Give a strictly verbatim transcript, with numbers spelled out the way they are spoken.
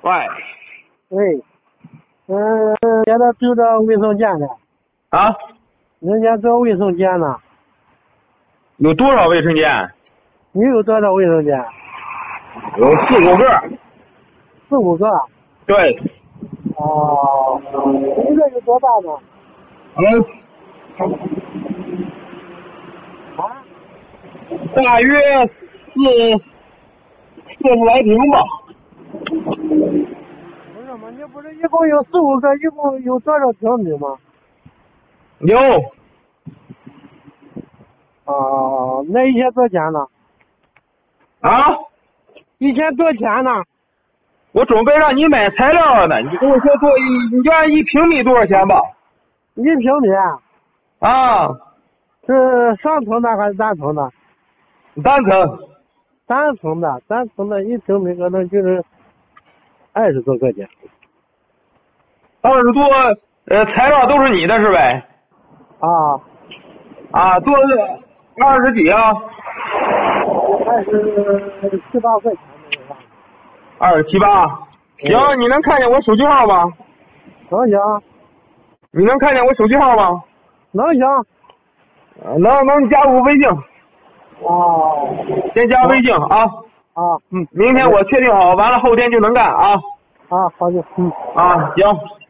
喂， 喂，嗯，现在丢着卫生间呢。 啊？ 人家找卫生间呢。 有多少卫生间？ 你有多少卫生间？ 有四五个。 四五个。 对。 哦，一个有多大呢？ 嗯。 啊？ 大约四四十来平吧。 不是嘛？你不是一共有四五个，一共有多少平米吗？ 有。 哦，那一天多少钱呢？ 啊？ 一天多少钱呢？ 我准备让你买材料呢，你跟我说多一，你就按一平米多少钱吧？ 一平米。 啊。 是双层的还是单层的？ 单层。 单层的，单层的一平米可能就是二十多块钱。 二十多，呃，材料都是你的是呗？ 啊。 啊，多二十几啊？ 二十七八块钱那个样子。 二十七八。行，你能看见我手机号吗？ 能行。 你能看见我手机号吗？ 能行。 能能加我微信。 哦。 先加微信啊。 啊。 嗯，明天我确定好，完了后天就能干啊。 啊，好的。嗯。 啊，行。